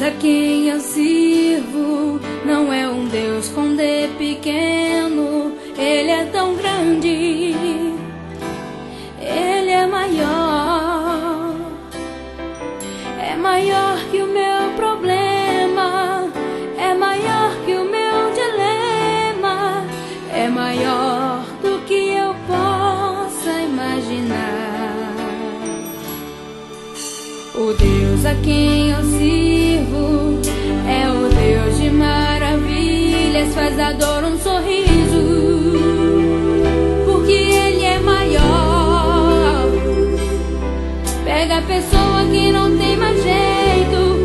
a quem eu sirvo não é um Deus com D pequeno, Ele é tão grande, Ele é maior que o meu problema, é maior que o meu dilema, é maior do que eu possa imaginar. O Deus a quem eu sirvo é o Deus de maravilhas, faz da dor um sorriso, porque Ele é maior. Pega a pessoa que não tem mais jeito